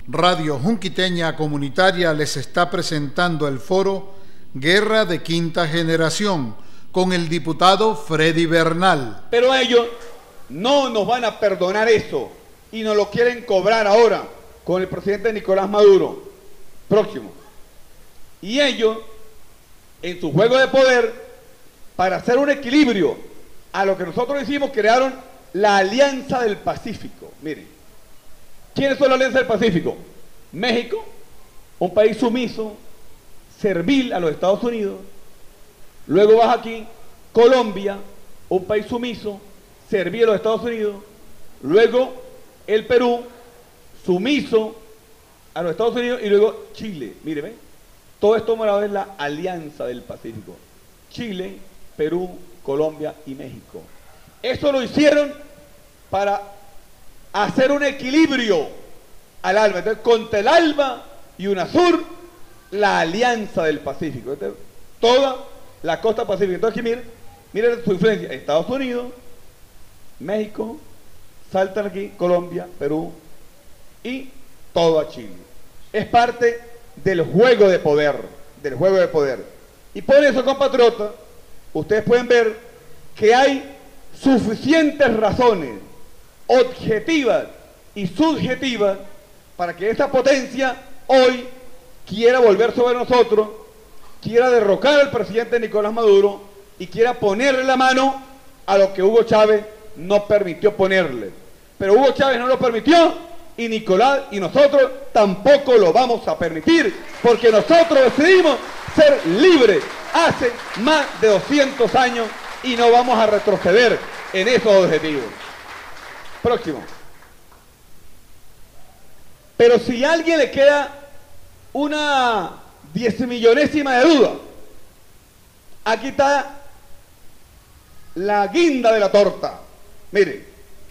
Radio Junquiteña Comunitaria les está presentando el foro Guerra de Quinta Generación con el diputado Freddy Bernal. Pero ellos no nos van a perdonar eso y nos lo quieren cobrar ahora con el presidente Nicolás Maduro próximo. Y ellos, en su juego de poder, para hacer un equilibrio a lo que nosotros hicimos, crearon la Alianza del Pacífico. Miren, ¿quiénes son la Alianza del Pacífico? México, un país sumiso, servil a los Estados Unidos. Luego vas aquí, Colombia, un país sumiso, servil a los Estados Unidos. Luego el Perú, sumiso a los Estados Unidos. Y luego Chile, míreme, todo esto morado es la Alianza del Pacífico. Chile, Perú, Colombia y México. Eso lo hicieron para hacer un equilibrio al ALBA. Entonces, contra el ALBA y UNASUR, la Alianza del Pacífico. Entonces, toda la costa pacífica. Entonces, aquí miren su influencia. Estados Unidos, México, saltan aquí Colombia, Perú y todo a Chile. Es parte del juego de poder, Y por eso, compatriotas, ustedes pueden ver que hay suficientes razones objetivas y subjetivas para que esta potencia hoy quiera volver sobre nosotros, quiera derrocar al presidente Nicolás Maduro y quiera ponerle la mano a lo que Hugo Chávez no permitió ponerle. Pero Hugo Chávez no lo permitió y Nicolás y nosotros tampoco lo vamos a permitir, porque nosotros decidimos ser libres hace más de 200 años y no vamos a retroceder en esos objetivos. Próximo. Pero si a alguien le queda una 10.000.000ésima de duda, aquí está la guinda de la torta. Mire,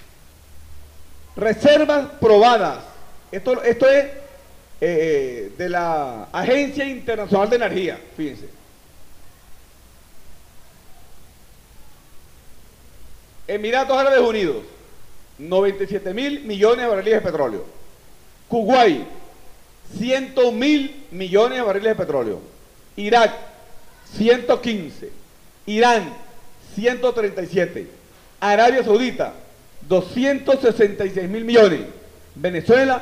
reservas probadas. Esto es de la Agencia Internacional de Energía, fíjense. Emiratos Árabes Unidos, 97.000.000.000 de barriles de petróleo. Kuwait, 101.000.000.000 de barriles de petróleo. Irak, 115. Irán, 137. Arabia Saudita, 266.000.000.000. Venezuela,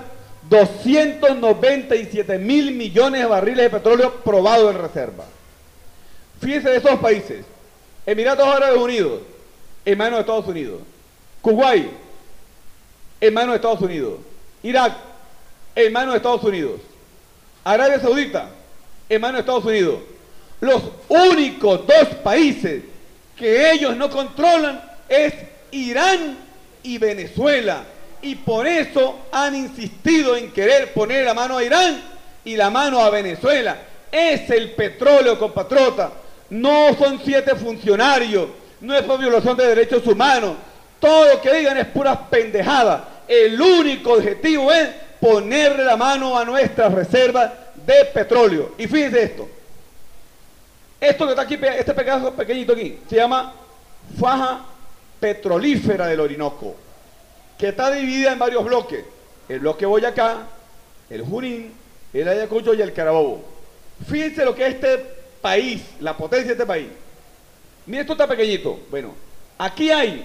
297.000.000.000 de barriles de petróleo probados en reserva. Fíjense de esos países. Emiratos Árabes Unidos, en manos de Estados Unidos. Kuwait, en manos de Estados Unidos. Irak, en manos de Estados Unidos. Arabia Saudita, en manos de Estados Unidos. Los únicos dos países que ellos no controlan es Irán y Venezuela. Y por eso han insistido en querer poner la mano a Irán y la mano a Venezuela. Es el petróleo, compatriota. No son 7 funcionarios. No es por violación de derechos humanos. Todo lo que digan es pura pendejada. El único objetivo es ponerle la mano a nuestras reservas de petróleo. Y fíjense esto. Esto que está aquí, este pedazo pequeñito aquí, se llama faja petrolífera del Orinoco, que está dividida en varios bloques. El bloque Boyacá, el Junín, el Ayacucho y el Carabobo. Fíjense lo que es este país, la potencia de este país. Miren, esto está pequeñito. Bueno, aquí hay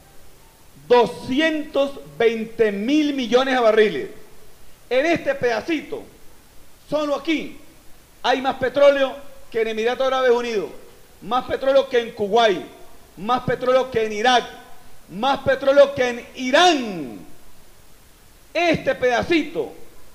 220.000.000.000 de barriles. En este pedacito, solo aquí, hay más petróleo que en Emiratos Árabes Unidos, más petróleo que en Kuwait, más petróleo que en Irak, más petróleo que en Irán. Este pedacito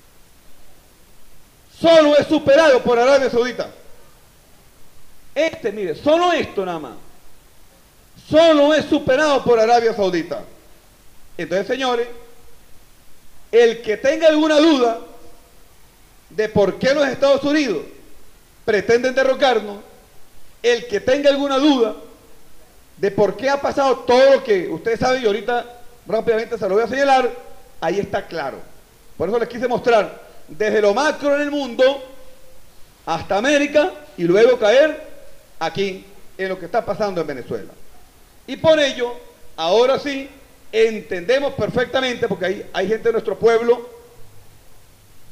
solo es superado por Arabia Saudita. Mire, solo esto nada más. Solo es superado por Arabia Saudita. Entonces, señores, el que tenga alguna duda de por qué los Estados Unidos pretenden derrocarnos, el que tenga alguna duda de por qué ha pasado todo lo que ustedes saben, y ahorita rápidamente se lo voy a señalar, ahí está claro. Por eso les quise mostrar desde lo macro en el mundo hasta América y luego caer aquí en lo que está pasando en Venezuela. Y por ello, ahora sí, entendemos perfectamente, porque hay gente de nuestro pueblo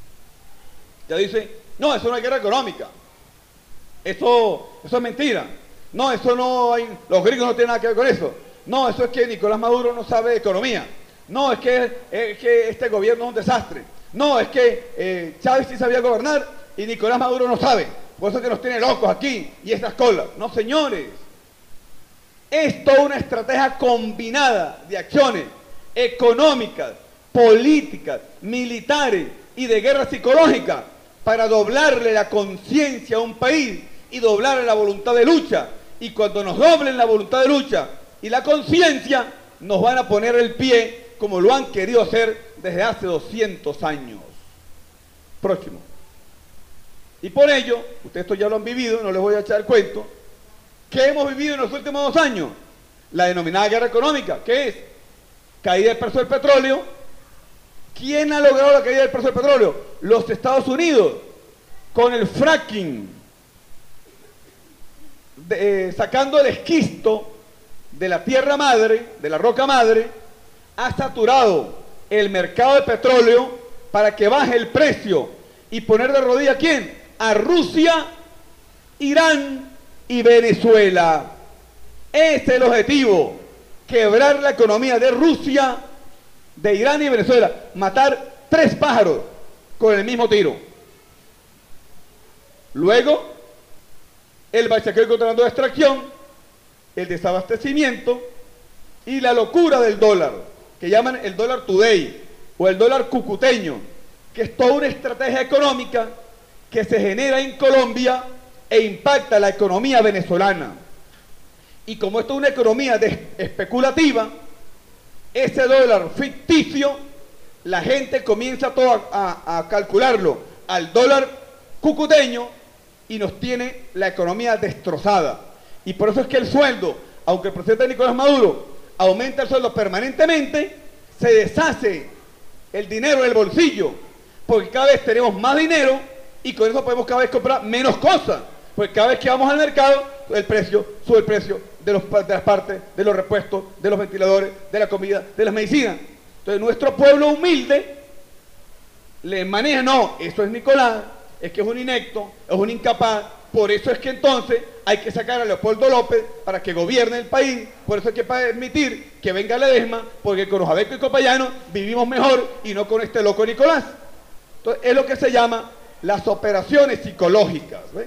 Ya dice, no, eso no es guerra económica. Eso es mentira. No, eso no hay, los gringos no tienen nada que ver con eso. No, eso es que Nicolás Maduro no sabe de economía. No, es que este gobierno es un desastre. No, es que Chávez sí sabía gobernar y Nicolás Maduro no sabe. Por eso es que nos tiene locos aquí y estas colas. No, señores. Es toda una estrategia combinada de acciones económicas, políticas, militares y de guerra psicológica para doblarle la conciencia a un país y doblarle la voluntad de lucha. Y cuando nos doblen la voluntad de lucha y la conciencia, nos van a poner el pie como lo han querido hacer desde hace 200 años. Próximo. Y por ello, ustedes esto ya lo han vivido, no les voy a echar el cuento. ¿Qué hemos vivido en los últimos 2 años? La denominada guerra económica, que es caída del precio del petróleo. ¿Quién ha logrado la caída del precio del petróleo? Los Estados Unidos, con el fracking, sacando el esquisto de la tierra madre, de la roca madre, ha saturado el mercado de petróleo para que baje el precio y poner de rodilla ¿a quién? A Rusia, Irán y Venezuela. Ese es el objetivo, quebrar la economía de Rusia, de Irán y Venezuela, matar 3 pájaros con el mismo tiro. Luego, el bachacreo controlando de extracción, el desabastecimiento y la locura del dólar, que llaman el dólar today o el dólar cucuteño, que es toda una estrategia económica que se genera en Colombia e impacta la economía venezolana. Y como esto es una economía especulativa, ese dólar ficticio, la gente comienza todo a calcularlo al dólar cucuteño y nos tiene la economía destrozada. Y por eso es que el sueldo, aunque el presidente Nicolás Maduro aumenta el sueldo permanentemente, se deshace el dinero del bolsillo, porque cada vez tenemos más dinero y con eso podemos cada vez comprar menos cosas, porque cada vez que vamos al mercado, el precio sube, el precio de las partes, de los repuestos, de los ventiladores, de la comida, de las medicinas. Entonces nuestro pueblo humilde le maneja, no, eso es Nicolás, es que es un inepto, es un incapaz, por eso es que entonces hay que sacar a Leopoldo López para que gobierne el país, por eso hay que permitir que venga Ledesma, porque con los Abeco y Copayano vivimos mejor y no con este loco Nicolás. Entonces es lo que se llama las operaciones psicológicas, ¿ves?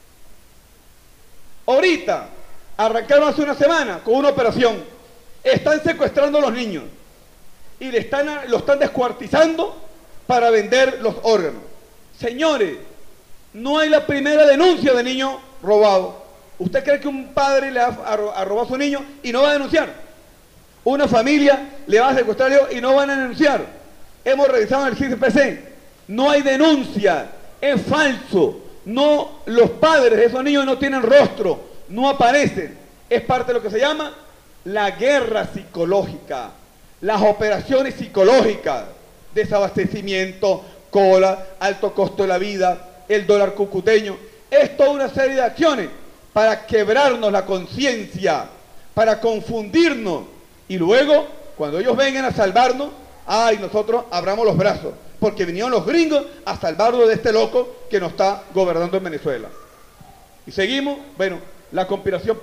Ahorita, arrancaron hace una semana con una operación, están secuestrando a los niños y lo están descuartizando para vender los órganos. Señores, no hay la primera denuncia de niño robado. ¿Usted cree que un padre le va a robar a su niño y no va a denunciar? Una familia le va a secuestrar y no van a denunciar. Hemos revisado en el CICPC, no hay denuncia, es falso. No, los padres de esos niños no tienen rostro, no aparecen. Es parte de lo que se llama la guerra psicológica, las operaciones psicológicas, desabastecimiento, cola, alto costo de la vida, el dólar cucuteño. Es toda una serie de acciones para quebrarnos la conciencia, para confundirnos. Y luego, cuando ellos vengan a salvarnos, ay, nosotros abramos los brazos, porque vinieron los gringos a salvarnos de este loco que nos está gobernando en Venezuela. Y seguimos, bueno, la conspiración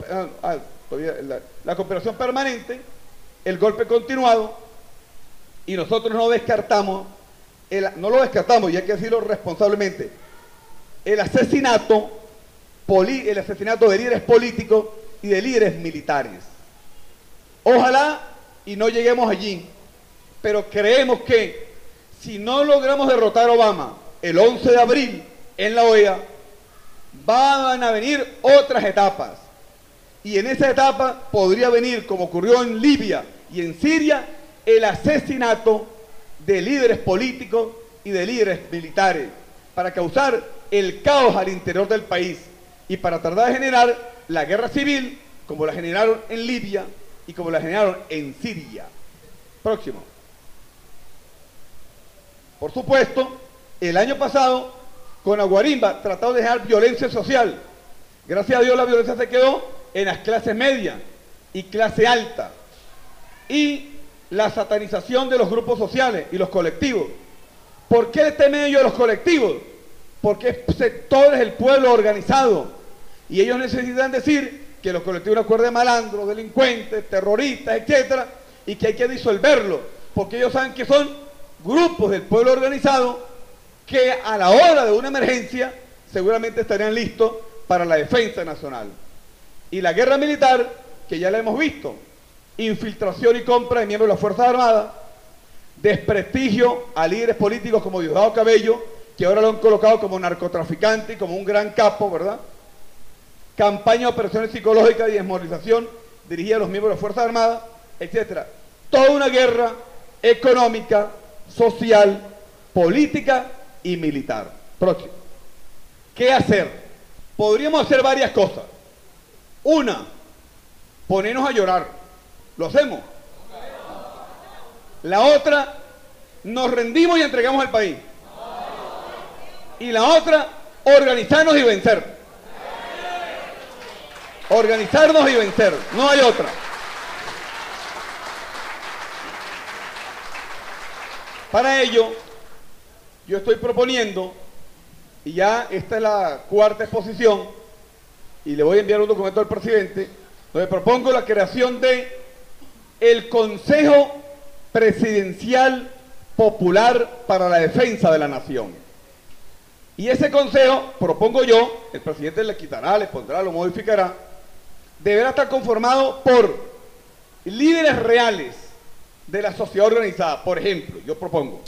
permanente, el golpe continuado, y nosotros no descartamos, no lo descartamos, y hay que decirlo responsablemente, el asesinato de líderes políticos y de líderes militares. Ojalá y no lleguemos allí, pero creemos que si no logramos derrotar a Obama el 11 de abril en la OEA, van a venir otras etapas. Y en esa etapa podría venir, como ocurrió en Libia y en Siria, el asesinato de líderes políticos y de líderes militares, para causar el caos al interior del país y para tratar de generar la guerra civil, como la generaron en Libia y como la generaron en Siria. Próximo. Por supuesto, el año pasado, con Aguarimba, trataron de dejar violencia social. Gracias a Dios la violencia se quedó en las clases medias y clase alta. Y la satanización de los grupos sociales y los colectivos. ¿Por qué este medio de los colectivos? porque es sectores del pueblo organizado. Y ellos necesitan decir que los colectivos de acuerdo de malandros, delincuentes, terroristas, etcétera, y que hay que disolverlos, porque ellos saben que son grupos del pueblo organizado que a la hora de una emergencia seguramente estarían listos para la defensa nacional. Y la guerra militar, que ya la hemos visto, infiltración y compra de miembros de las Fuerzas Armadas, desprestigio a líderes políticos como Diosdado Cabello, que ahora lo han colocado como narcotraficante y como un gran capo, ¿verdad? Campaña de operaciones psicológicas y desmoralización dirigida a los miembros de las Fuerzas Armadas, etcétera. Toda una guerra económica, social, política y militar. Próximo. ¿Qué hacer? Podríamos hacer varias cosas. Una, ponernos a llorar. ¿Lo hacemos? La otra, nos rendimos y entregamos el país. Y la otra, organizarnos y vencer. Organizarnos y vencer. No hay otra. Para ello, yo estoy proponiendo, y ya esta es la cuarta exposición, y le voy a enviar un documento al presidente, donde propongo la creación de el Consejo Presidencial Popular para la Defensa de la Nación. Y ese consejo, propongo yo, el presidente le quitará, le pondrá, lo modificará, deberá estar conformado por líderes reales de la sociedad organizada. Por ejemplo, yo propongo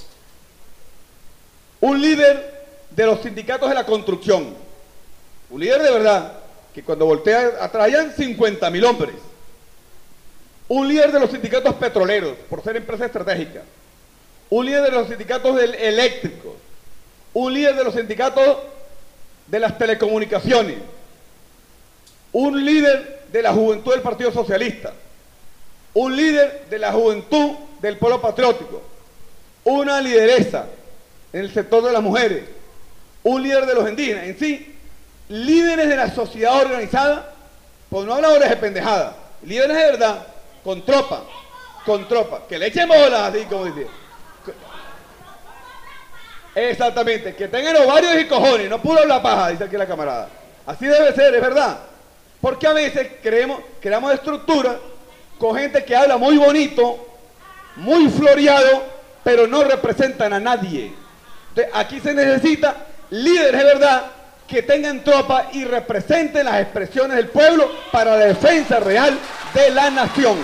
un líder de los sindicatos de la construcción, un líder de verdad, que cuando voltea atrás hayan 50.000 hombres, un líder de los sindicatos petroleros, por ser empresa estratégica, un líder de los sindicatos eléctricos, un líder de los sindicatos de las telecomunicaciones, un líder de la juventud del Partido Socialista, un líder de la juventud del pueblo patriótico, una lideresa en el sector de las mujeres, un líder de los indígenas, en sí, líderes de la sociedad organizada, pues no habladores de pendejada, líderes de verdad, con tropa, que le echen bolas, así como dice. Exactamente, que tengan ovarios y cojones, no puro la paja, dice aquí la camarada. Así debe ser, es verdad. Porque a veces creamos estructuras con gente que habla muy bonito, muy floreado, pero no representan a nadie. Entonces, aquí se necesita líderes de verdad que tengan tropa y representen las expresiones del pueblo para la defensa real de la nación.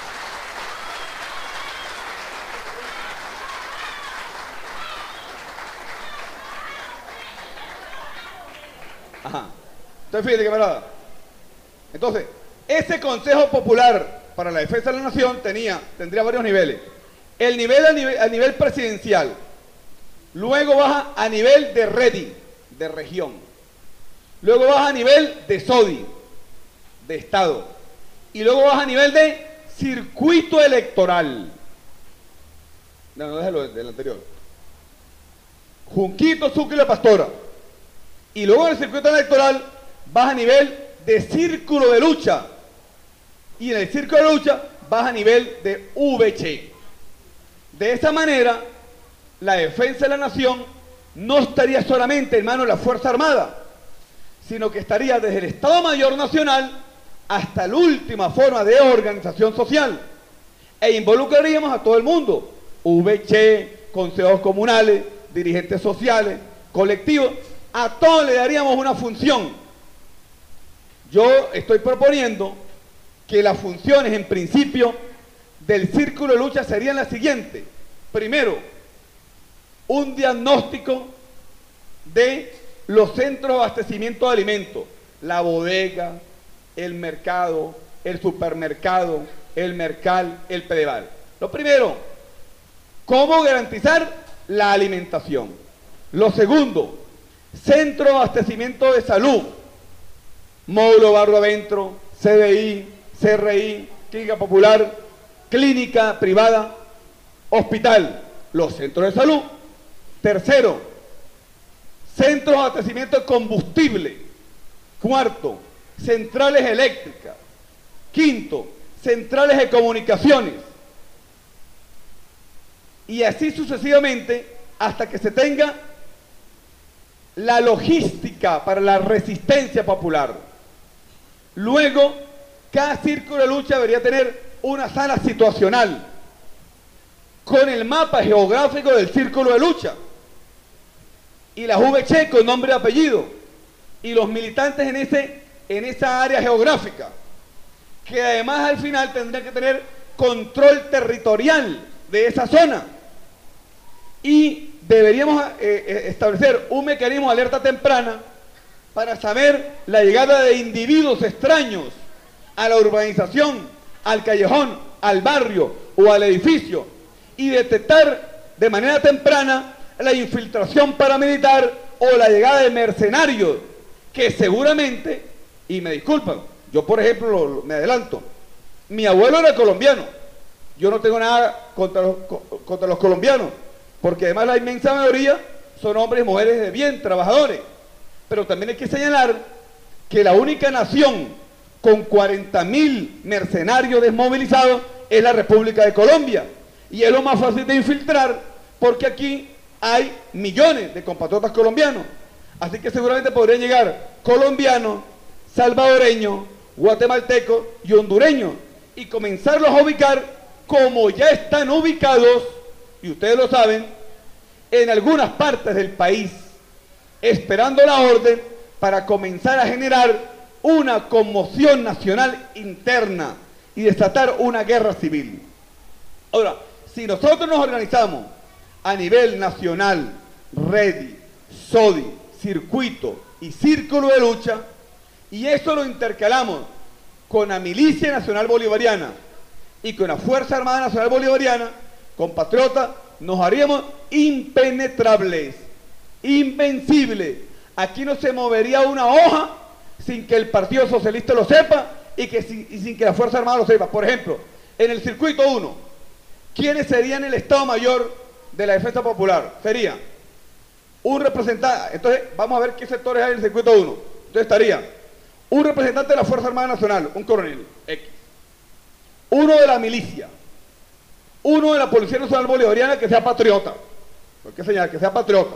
Ajá. Entonces, fíjate, camarada. Entonces, ese Consejo Popular para la Defensa de la Nación tendría varios niveles. El nivel a nivel presidencial, luego baja a nivel de REDI, de región, luego baja a nivel de SODI, de Estado, y luego baja a nivel de circuito electoral. No, déjalo del anterior. Junquito, Sucre y La Pastora. Y luego en el circuito electoral baja a nivel de círculo de lucha. Y en el círculo de lucha baja a nivel de VC. De esa manera, la defensa de la nación no estaría solamente en manos de la Fuerza Armada, sino que estaría desde el Estado Mayor Nacional hasta la última forma de organización social. E involucraríamos a todo el mundo, VC, consejos comunales, dirigentes sociales, colectivos, a todos le daríamos una función. Yo estoy proponiendo que las funciones en principio del círculo de lucha serían las siguientes. Primero, un diagnóstico de los centros de abastecimiento de alimentos, la bodega, el mercado, el supermercado, el mercal, el Pedeval. Lo primero, cómo garantizar la alimentación. Lo segundo, centro de abastecimiento de salud, módulo barrio adentro, CDI, CRI, clínica popular, clínica privada, hospital, los centros de salud. Tercero, centros de abastecimiento de combustible. Cuarto, centrales eléctricas. Quinto, centrales de comunicaciones. Y así sucesivamente hasta que se tenga la logística para la resistencia popular. Luego, cada círculo de lucha debería tener una sala situacional con el mapa geográfico del círculo de lucha y la VC con nombre y apellido y los militantes en esa área geográfica, que además al final tendrían que tener control territorial de esa zona, y deberíamos establecer un mecanismo de alerta temprana para saber la llegada de individuos extraños a la urbanización, al callejón, al barrio o al edificio, y detectar de manera temprana la infiltración paramilitar o la llegada de mercenarios que seguramente, y me disculpan, yo por ejemplo me adelanto, mi abuelo era colombiano, yo no tengo nada contra los colombianos, porque además la inmensa mayoría son hombres y mujeres de bien, trabajadores, pero también hay que señalar que la única nación con 40.000 mercenarios desmovilizados es la República de Colombia, y es lo más fácil de infiltrar porque aquí hay millones de compatriotas colombianos, así que seguramente podrían llegar colombianos, salvadoreños, guatemaltecos y hondureños y comenzarlos a ubicar como ya están ubicados, y ustedes lo saben, en algunas partes del país, esperando la orden para comenzar a generar una conmoción nacional interna y desatar una guerra civil. Ahora, si nosotros nos organizamos a nivel nacional, REDI, SODI, circuito y círculo de lucha, y eso lo intercalamos con la Milicia Nacional Bolivariana y con la Fuerza Armada Nacional Bolivariana, compatriotas, nos haríamos impenetrables, invencibles. Aquí no se movería una hoja sin que el Partido Socialista lo sepa y sin que la Fuerza Armada lo sepa. Por ejemplo, en el circuito 1, ¿quiénes serían el Estado Mayor de la Defensa Popular? Sería un representante, entonces vamos a ver qué sectores hay en el circuito 1. Entonces estaría un representante de la Fuerza Armada Nacional, un coronel X, uno de la milicia, uno de la Policía Nacional Bolivariana que sea patriota, ¿por qué señalar? Que sea patriota,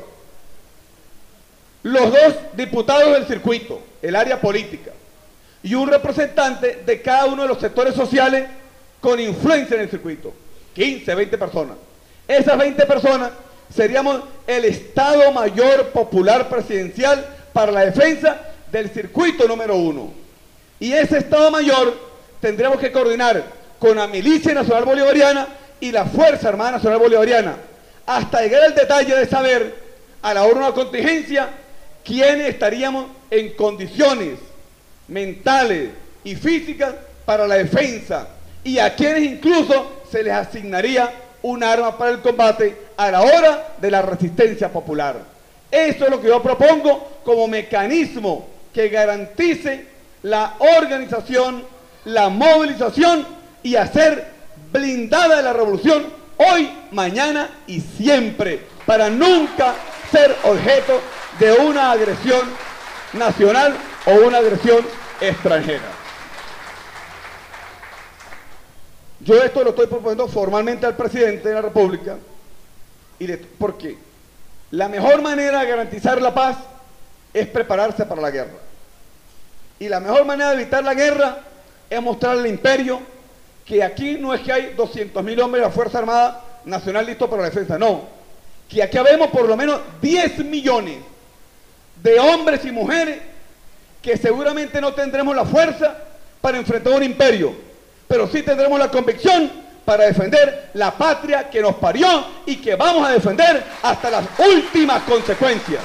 los dos diputados del circuito, el área política, y un representante de cada uno de los sectores sociales con influencia en el circuito, 15, 20 personas. Esas 20 personas seríamos el Estado Mayor Popular Presidencial para la defensa del circuito número 1. Y ese Estado Mayor tendríamos que coordinar con la Milicia Nacional Bolivariana y la Fuerza Armada Nacional Bolivariana, hasta llegar al detalle de saber, a la hora de una contingencia, quiénes estaríamos en condiciones mentales y físicas para la defensa, y a quienes incluso se les asignaría un arma para el combate a la hora de la resistencia popular. Eso es lo que yo propongo como mecanismo que garantice la organización, la movilización y hacer blindada la revolución hoy, mañana y siempre, para nunca ser objeto de una agresión nacional o una agresión extranjera. Yo esto lo estoy proponiendo formalmente al presidente de la República, porque la mejor manera de garantizar la paz es prepararse para la guerra. Y la mejor manera de evitar la guerra es mostrarle al imperio que aquí no es que hay 200.000 hombres de la Fuerza Armada Nacional listos para la defensa, no. Que aquí habemos por lo menos 10 millones de hombres y mujeres que seguramente no tendremos la fuerza para enfrentar un imperio, pero sí tendremos la convicción para defender la patria que nos parió y que vamos a defender hasta las últimas consecuencias.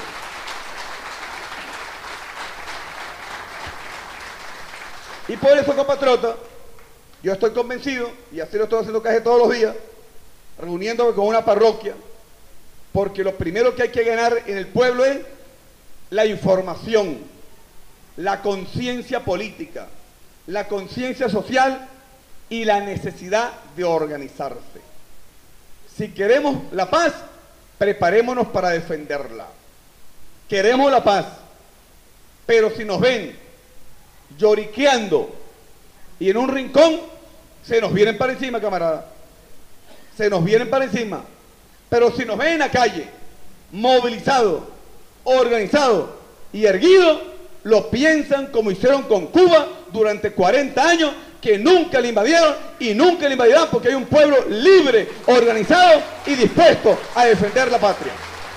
Y por eso, compatriota, yo estoy convencido, y así lo estoy haciendo casi todos los días, reuniéndome con una parroquia, porque lo primero que hay que ganar en el pueblo es la información, la conciencia política, la conciencia social y la necesidad de organizarse. Si queremos la paz, preparémonos para defenderla. Queremos la paz, pero si nos ven lloriqueando y en un rincón, se nos vienen para encima, camarada. Se nos vienen para encima. Pero si nos ven en la calle, movilizados, organizado y erguido, lo piensan como hicieron con Cuba durante 40 años, que nunca le invadieron y nunca le invadirán, porque hay un pueblo libre, organizado y dispuesto a defender la patria.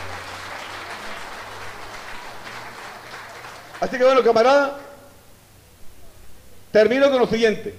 Así que bueno, camaradas, termino con lo siguiente.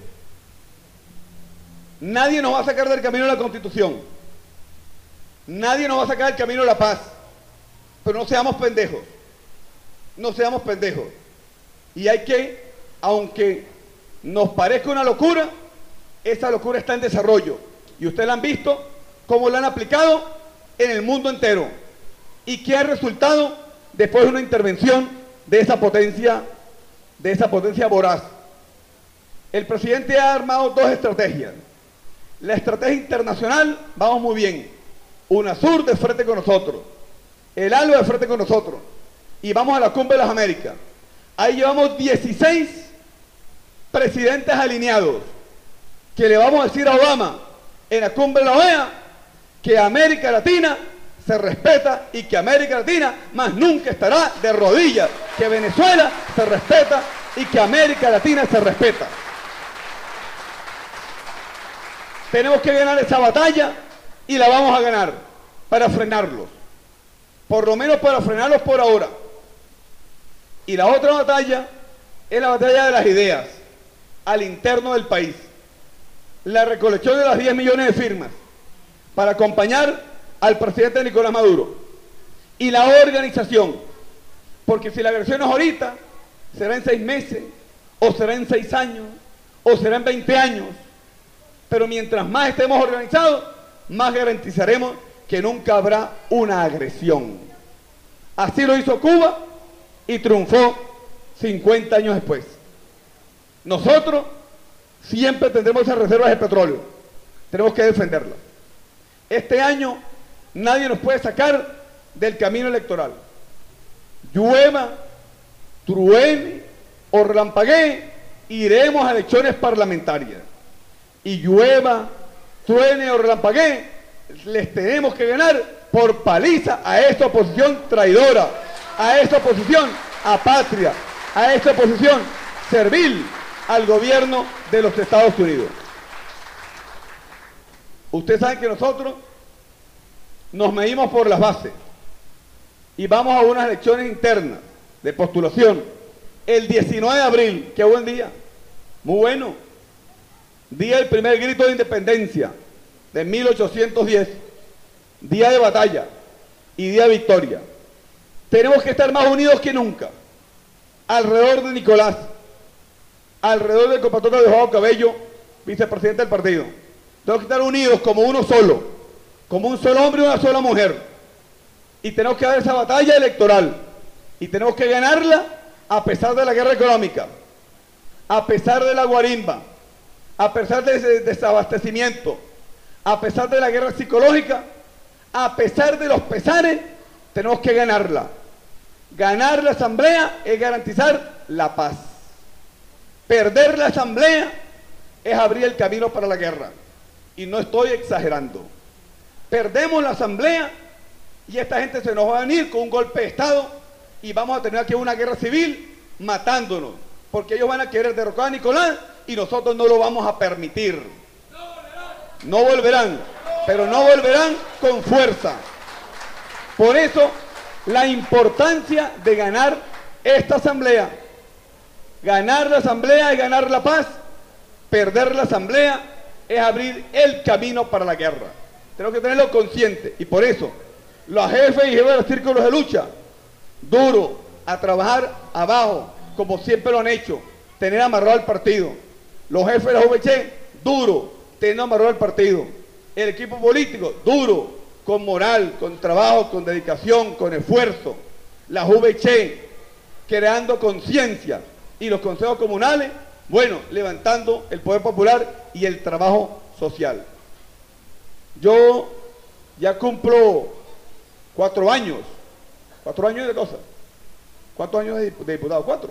Nadie nos va a sacar del camino de la Constitución. Nadie nos va a sacar del camino de la paz. Pero no seamos pendejos. No seamos pendejos. Y hay que, aunque nos parezca una locura, esa locura está en desarrollo. Y ustedes la han visto, cómo la han aplicado en el mundo entero. Y qué ha resultado después de una intervención de esa potencia voraz. El presidente ha armado dos estrategias. La estrategia internacional, vamos muy bien. UNASUR de frente con nosotros. El ALBA de frente con nosotros. Y vamos a la Cumbre de las Américas. Ahí llevamos 16 presidentes alineados. Que le vamos a decir a Obama en la Cumbre de la OEA que América Latina se respeta y que América Latina más nunca estará de rodillas. Que Venezuela se respeta y que América Latina se respeta. Tenemos que ganar esa batalla y la vamos a ganar para frenarlos. Por lo menos para frenarlos por ahora. Y la otra batalla es la batalla de las ideas al interno del país. La recolección de las 10 millones de firmas para acompañar al presidente Nicolás Maduro. Y la organización. Porque si la versión es ahorita, será en 6 meses, o será en 6 años, o será en 20 años. Pero mientras más estemos organizados, más garantizaremos que nunca habrá una agresión. Así lo hizo Cuba y triunfó 50 años después. Nosotros siempre tendremos esas reservas de petróleo. Tenemos que defenderlas. Este año nadie nos puede sacar del camino electoral. Llueva, truene o relampaguee, iremos a elecciones parlamentarias. Y llueva, truene o relampaguee, les tenemos que ganar por paliza a esta oposición traidora, a esta oposición apatria, a esta oposición servil al gobierno de los Estados Unidos. Ustedes saben que nosotros nos medimos por las bases y vamos a unas elecciones internas de postulación el 19 de abril, qué buen día, muy bueno, día del primer grito de independencia de 1810, día de batalla y día de victoria. Tenemos que estar más unidos que nunca alrededor de Nicolás, alrededor del compatriota Diosdado Cabello, vicepresidente del partido. Tenemos que estar unidos como uno solo, como un solo hombre y una sola mujer. Y tenemos que dar esa batalla electoral. Y tenemos que ganarla a pesar de la guerra económica, a pesar de la guarimba, a pesar del desabastecimiento, a pesar de la guerra psicológica, a pesar de los pesares, tenemos que ganarla. Ganar la asamblea es garantizar la paz. Perder la asamblea es abrir el camino para la guerra. Y no estoy exagerando. Perdemos la asamblea y esta gente se nos va a venir con un golpe de Estado y vamos a tener aquí una guerra civil matándonos. Porque ellos van a querer derrocar a Nicolás y nosotros no lo vamos a permitir. No volverán, pero no volverán con fuerza. Por eso, la importancia de ganar esta asamblea. Ganar la asamblea es ganar la paz. Perder la asamblea es abrir el camino para la guerra. Tenemos que tenerlo consciente. Y por eso, los jefes y jefes de los círculos de lucha, duro, a trabajar abajo, como siempre lo han hecho, tener amarrado al partido. Los jefes de la VC, duro, teniendo amarrado al partido. El equipo político, duro, con moral, con trabajo, con dedicación, con esfuerzo. La VC, creando conciencia. Y los consejos comunales, bueno, levantando el poder popular y el trabajo social. Yo ya cumplo 4 años. 4 años de cosa. ¿Cuántos años de diputado? 4.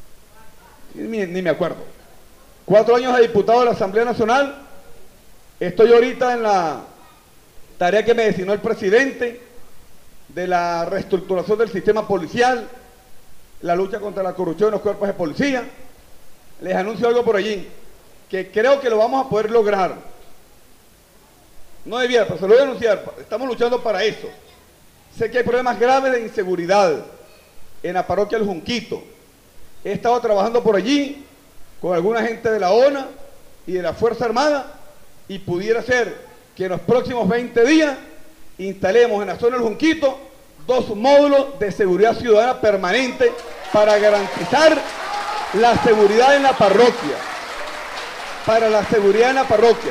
Ni me acuerdo. 4 años de diputado de la Asamblea Nacional. Estoy ahorita en la tarea que me designó el presidente de la reestructuración del sistema policial, la lucha contra la corrupción en los cuerpos de policía. Les anuncio algo por allí, que creo que lo vamos a poder lograr. No debiera, pero se lo voy a anunciar. Estamos luchando para eso. Sé que hay problemas graves de inseguridad en la parroquia del Junquito. He estado trabajando por allí con alguna gente de la ONA y de la Fuerza Armada, y pudiera ser que en los próximos 20 días instalemos en la zona del Junquito 2 módulos de seguridad ciudadana permanente para garantizar la seguridad en la parroquia. Para la seguridad en la parroquia.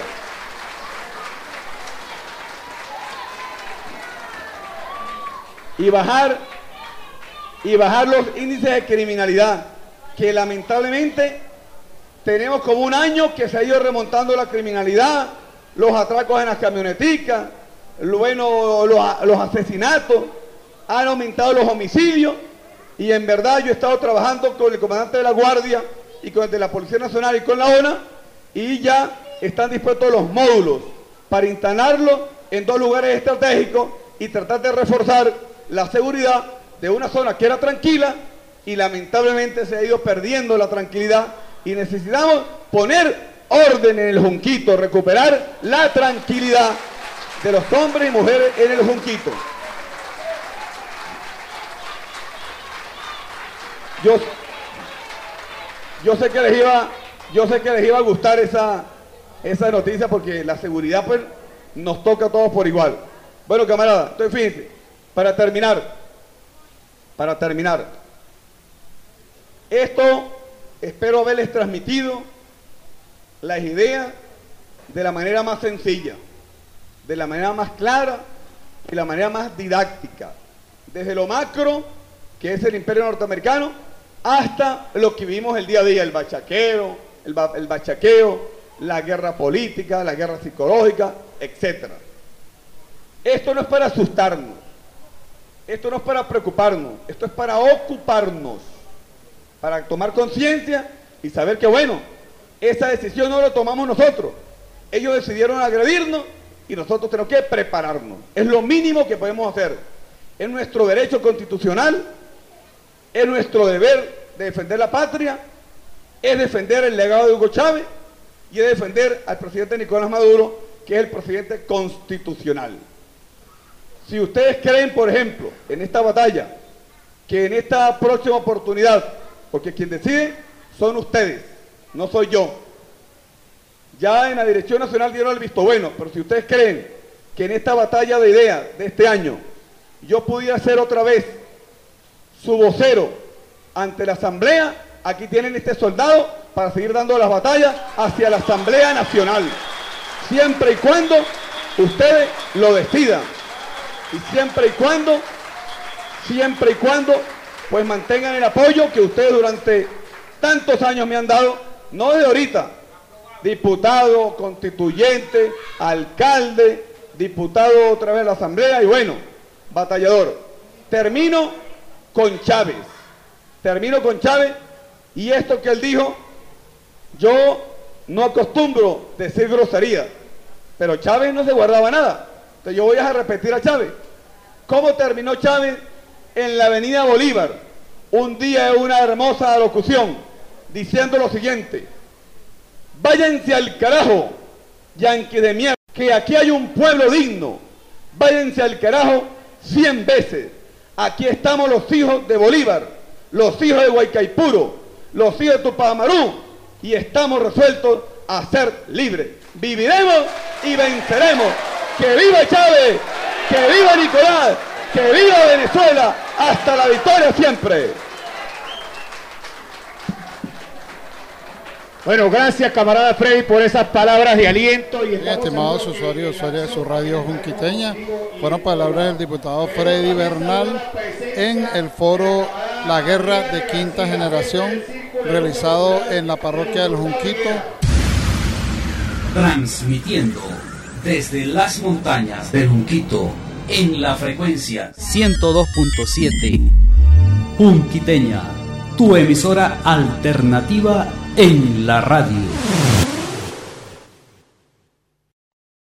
Y bajar los índices de criminalidad, que lamentablemente tenemos como un año que se ha ido remontando la criminalidad, los atracos en las camioneticas, los asesinatos, han aumentado los homicidios, y en verdad yo he estado trabajando con el comandante de la Guardia y con el de la Policía Nacional y con la ONA, y ya están dispuestos los módulos para instalarlos en 2 lugares estratégicos y tratar de reforzar la seguridad de una zona que era tranquila y lamentablemente se ha ido perdiendo la tranquilidad, y necesitamos poner orden en el Junquito, recuperar la tranquilidad de los hombres y mujeres en el Junquito. Yo sé que les iba a gustar esa noticia, porque la seguridad pues nos toca a todos por igual. Bueno, camaradas, entonces fíjense, para terminar, esto espero haberles transmitido las ideas de la manera más sencilla, de la manera más clara y la manera más didáctica, desde lo macro, que es el imperio norteamericano, hasta lo que vivimos el día a día, el bachaqueo, la guerra política, la guerra psicológica, etc. Esto no es para asustarnos, esto no es para preocuparnos, esto es para ocuparnos, para tomar conciencia y saber que, bueno, esa decisión no la tomamos nosotros. Ellos decidieron agredirnos y nosotros tenemos que prepararnos. Es lo mínimo que podemos hacer. Es nuestro derecho constitucional, es nuestro deber de defender la patria, es defender el legado de Hugo Chávez y es defender al presidente Nicolás Maduro, que es el presidente constitucional. Si ustedes creen, por ejemplo, en esta batalla, que en esta próxima oportunidad, porque quien decide son ustedes, no soy yo. Ya en la Dirección Nacional dieron el visto bueno, pero si ustedes creen que en esta batalla de ideas de este año yo pudiera ser otra vez su vocero ante la Asamblea, aquí tienen este soldado para seguir dando las batallas hacia la Asamblea Nacional, siempre y cuando ustedes lo decidan, y siempre y cuando pues mantengan el apoyo que ustedes durante tantos años me han dado, no desde ahorita, diputado, constituyente, alcalde, diputado otra vez a la Asamblea y bueno, batallador. Termino con Chávez, y esto que él dijo, yo no acostumbro decir groserías, pero Chávez no se guardaba nada, entonces yo voy a repetir a Chávez. ¿Cómo terminó Chávez en la avenida Bolívar? Un día de una hermosa locución, diciendo lo siguiente: váyanse al carajo, yanqui de mierda, que aquí hay un pueblo digno, váyanse al carajo 100 veces, aquí estamos los hijos de Bolívar, los hijos de Guaycaipuro, los hijos de Tupac Amaru, y estamos resueltos a ser libres, viviremos y venceremos. ¡Que viva Chávez! ¡Que viva Nicolás! ¡Que viva Venezuela! ¡Hasta la victoria siempre! Bueno, gracias camarada Freddy por esas palabras de aliento. Y estimados usuarios de su radio junquiteña, fueron palabras del diputado Freddy Bernal en el foro La Guerra de Quinta Generación, realizado en la parroquia del Junquito. Transmitiendo desde las montañas del Junquito en la frecuencia 102.7 Junquiteña, tu emisora alternativa en la radio.